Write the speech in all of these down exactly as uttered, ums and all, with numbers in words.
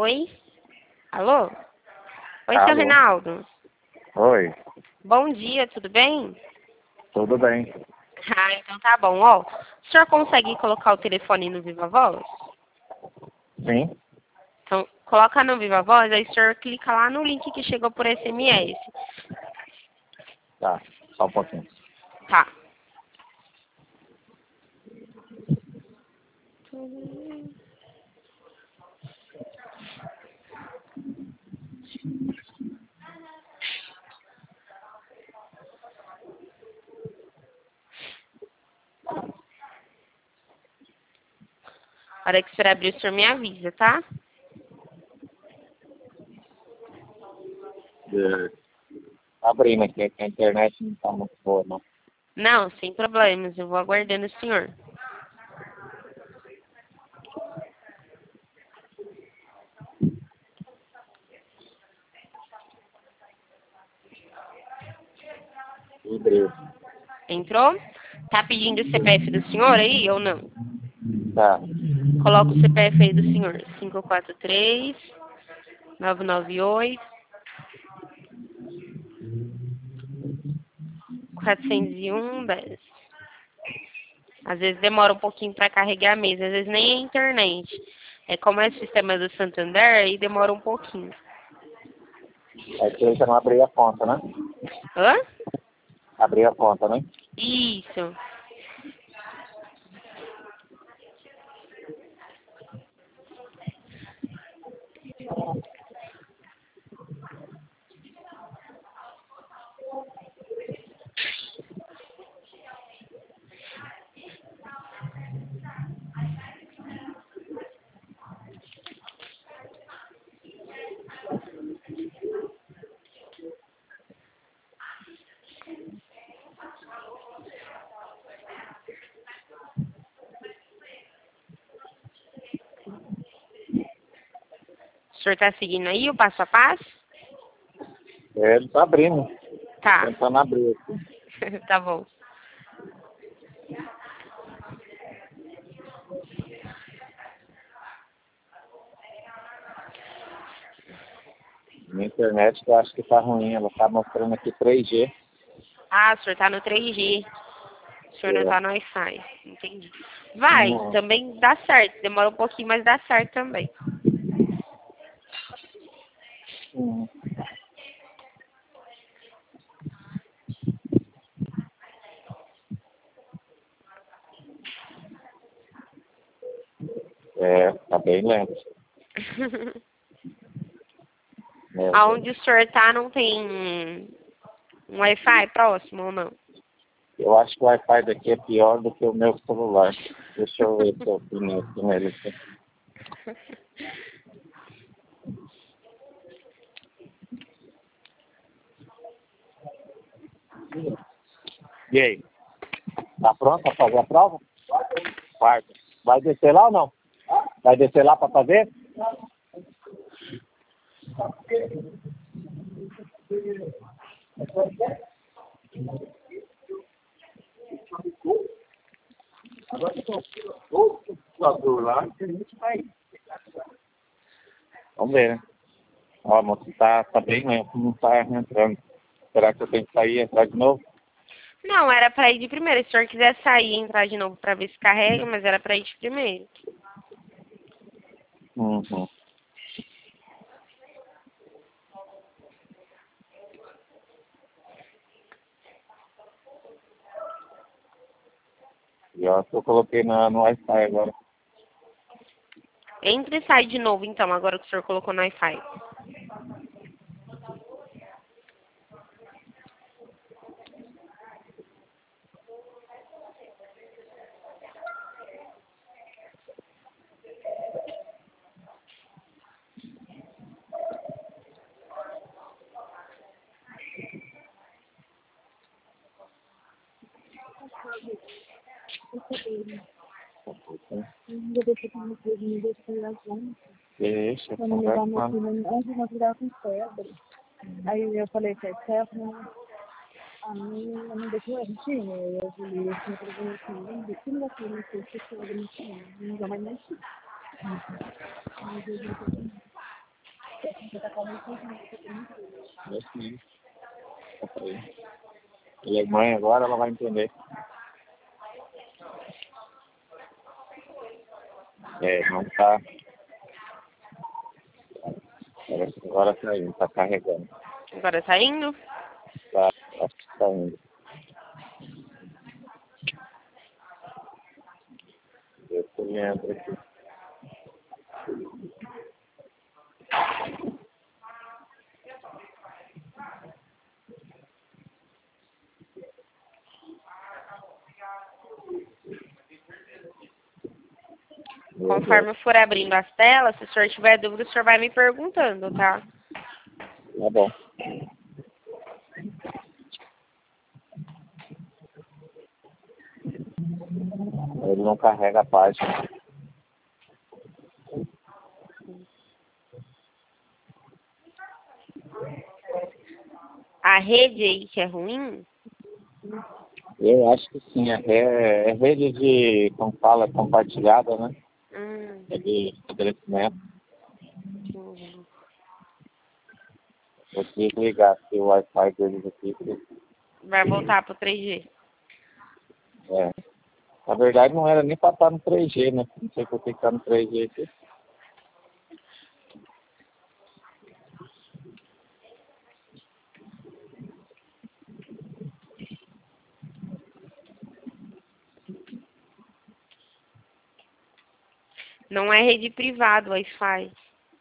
Oi? Alô? Oi, seu Alô? Reinaldo. Oi, Bom dia, tudo bem? tudo bem? Ah, então tá bom. Ó, o senhor consegue colocar o telefone no Viva Voz? Sim? Então, coloca no Viva Voz, aí o senhor clica lá no link que chegou por S M S. Tá, só um pouquinho. Tá. A hora que o senhor abrir, o senhor me avisa, tá? É, abrindo aqui, que a internet não tá muito boa, não. Não, sem problemas. Eu vou aguardando o senhor. Abriu. Entrou? Tá pedindo o C P F do senhor aí ou não? Tá, Coloca o C P F aí do senhor. cinco quatro três, nove nove oito, quatrocentos e um, dez. Às vezes demora um pouquinho para carregar mesmo, às vezes nem é internet. É como é o sistema do Santander, aí demora um pouquinho. é que eu já não abri a conta, né? Hã? Abri a conta, né? Isso. O senhor tá seguindo aí o passo a passo? É, ele tá abrindo, Tá. tentando abrir aqui. Tá bom. Minha internet eu acho que tá ruim, ela tá mostrando aqui três G. Ah, o senhor tá no três G. O senhor não É. tá no Wi-Fi. Entendi. Vai, Hum, também dá certo. Demora um pouquinho, mas dá certo também. hum. É, tá bem lento. Meu Deus. Aonde o senhor tá não tem um Wi-Fi próximo ou não? Eu acho que o Wi-Fi daqui é pior do que o meu celular. Deixa eu ver se eu conheço nele aqui. E aí? Tá pronto para fazer a prova? Quarta. Vai descer lá ou não? Vai descer lá para fazer? Agora que eu estou lá, a gente vai. Vamos ver, né? Ó, moço, tá, tá bem lento, não tá entrando. Será que eu tenho que sair e entrar de novo? Não, era pra ir de primeiro. Se o senhor quiser sair e entrar de novo pra ver se carrega, mas era pra ir de primeiro. Uhum. E ó, eu coloquei na, no Wi-Fi agora. Entre e sai de novo, então, agora que o senhor colocou no Wi-Fi. Deixa, Quando me levar meu conversa. filho, antes de eu virar com febre. Aí eu falei que é febre, né? A mim não deixou a gente ir, né? Eu falei assim, eu falei assim, de segunda-feira, não sei se eu não sei, não vai mexer. Mas eu disse assim, É sim. Ele é mãe agora, ela vai entender. É, não tá. Agora tá indo, tá carregando. Agora tá indo? Tá, acho que tá indo. Eu tô vendo aqui. Conforme eu for abrindo as telas, se o senhor tiver dúvida, o senhor vai me perguntando, tá? Tá bom. Ele não carrega a página. A rede aí que é ruim? Eu acho que sim, é, é rede de, como fala, compartilhada, né? Hum. É de estabelecimento. Uhum. Eu tinha que ligar aqui o Wi-Fi deles aqui. Vai voltar pro três G. É. Na verdade não era nem para estar no três G, né? Não sei por que está no três G aqui. Não é rede privada o Wi-Fi.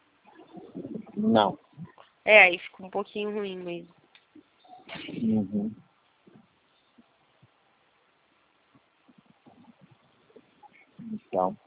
Não. É, aí fica um pouquinho ruim mesmo. Uhum. Então.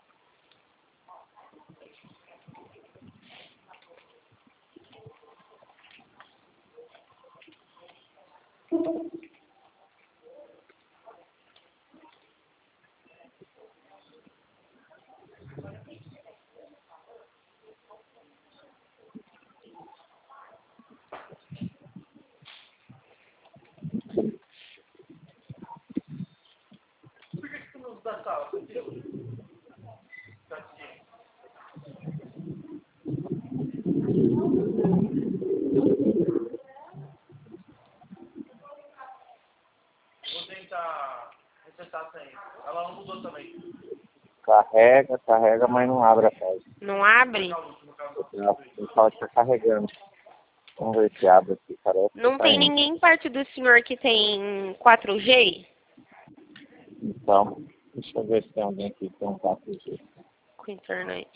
Carrega, carrega, mas não abre a página. Não abre? O pessoal está carregando. Vamos ver se abre aqui, parece. Não Tá tem indo. ninguém perto do senhor que tem quatro G? Então, deixa eu ver se tem alguém aqui que tem um quatro G. Com internet.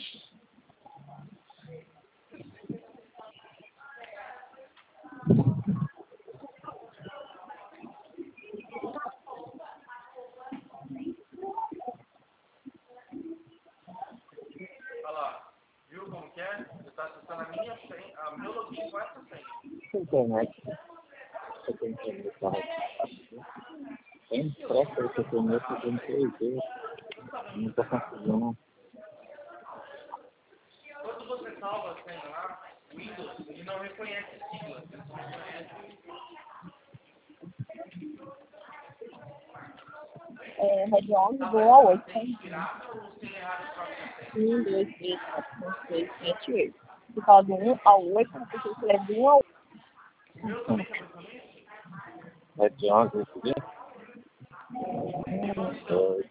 Internet. Você tem internet, tá? Tem pressa que eu tenho nesse, eu tenho três G. Não tô conseguindo. É, Rede onze, doa oito. um, dois, três, quatro, cinco, seis, sete, oito. Você fala do um ao oito, porque você é do um ao oito. É de onze esse dia? Um, dois.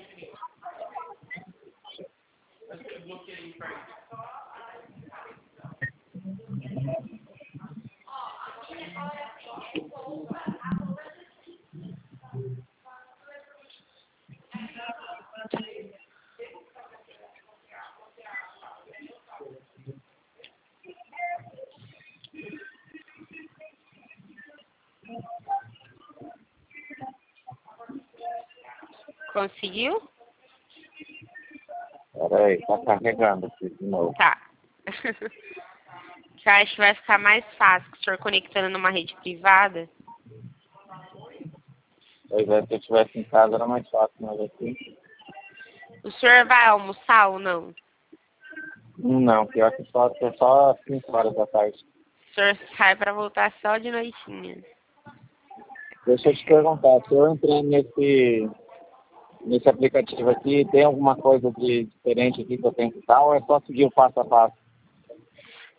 Conseguiu? Pera aí, tá carregando aqui de novo. Tá. Eu acho que vai ficar mais fácil com o senhor conectando numa rede privada. Pois é, se eu estivesse em casa era mais fácil, mas aqui. O senhor vai almoçar ou não? Não, pior que só, é só cinco horas da tarde. O senhor sai pra voltar só de noitinha. Deixa eu te perguntar, se eu entrar nesse, nesse aplicativo aqui, tem alguma coisa de diferente aqui que eu tenho que estar ou é só seguir o passo a passo?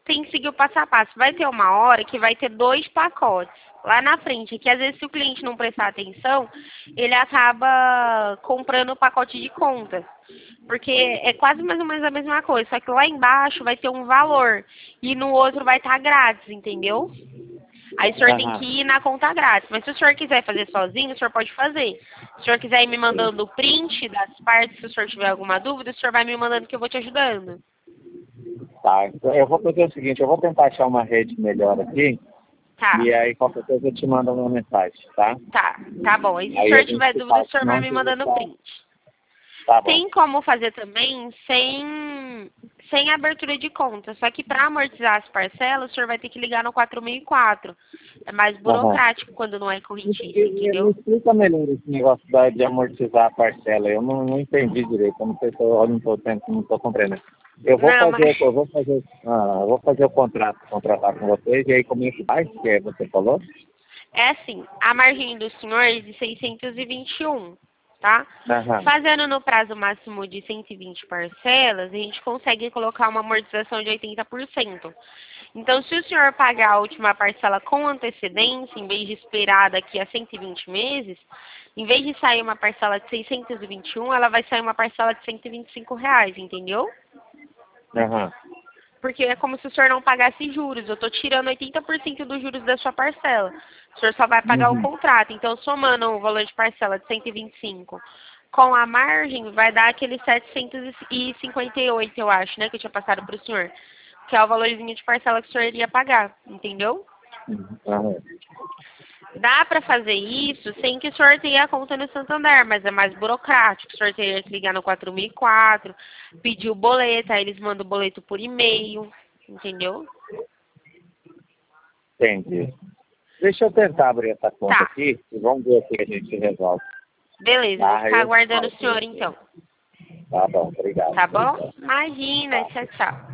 tem que seguir o passo a passo. Vai ter uma hora que vai ter dois pacotes lá na frente, que às vezes se o cliente não prestar atenção, ele acaba comprando o pacote de contas. Porque é quase mais ou menos a mesma coisa, só que lá embaixo vai ter um valor e no outro vai estar grátis, entendeu? Aí o senhor tem Aham. que ir na conta grátis. Mas se o senhor quiser fazer sozinho, o senhor pode fazer. Se o senhor quiser ir me mandando o print das partes, se o senhor tiver alguma dúvida, o senhor vai me mandando que eu vou te ajudando. Tá, então eu vou fazer o seguinte, eu vou tentar achar uma rede melhor aqui, Tá, e aí qualquer coisa eu te mando uma mensagem, tá? tá, tá bom. E se o Aí a senhor gente tiver se dúvida, fala, o senhor senão vai me eu mandando o vou- print. Tá bom. Tem como fazer também sem, sem abertura de conta. Só que para amortizar as parcelas, o senhor vai ter que ligar no quatro mil e quatro. É mais burocrático quando não é correntício, Me entendeu? explica melhor esse negócio da- de amortizar a parcela. Eu não, não entendi direito. Eu não sei se eu não estou não tô compreendendo. Eu vou Não, fazer, mas eu vou fazer, ah, eu vou fazer o contrato, contratar com vocês, e aí como é que faz, que é, você falou? é assim, a margem do senhor é de seiscentos e vinte e um, tá? Aham. Fazendo no prazo máximo de cento e vinte parcelas, a gente consegue colocar uma amortização de oitenta por cento. Então, se o senhor pagar a última parcela com antecedência, em vez de esperar daqui a cento e vinte meses, em vez de sair uma parcela de seiscentos e vinte e um, ela vai sair uma parcela de cento e vinte e cinco reais, entendeu? Aham. Porque é como se o senhor não pagasse juros. Eu estou tirando oitenta por cento dos juros da sua parcela. O senhor só vai pagar o Uhum. contrato. Então, somando o valor de parcela de cento e vinte e cinco com a margem, vai dar aquele setecentos e cinquenta e oito, eu acho, né? Que eu tinha passado para o senhor. Que é o valorzinho de parcela que o senhor iria pagar. Entendeu? Aham. Dá para fazer isso sem que o senhor tenha a conta no Santander, mas é mais burocrático. O senhor teria que ligar no quatro mil e quatro, pedir o boleto, aí eles mandam o boleto por e-mail, entendeu? Entendi. Deixa eu tentar abrir essa conta Tá, aqui e vamos ver o que a gente resolve. beleza, vou Ah, ficar eu aguardando o falo com senhor você. então. Tá bom, obrigado. Tá bom? Imagina, tchau, tchau.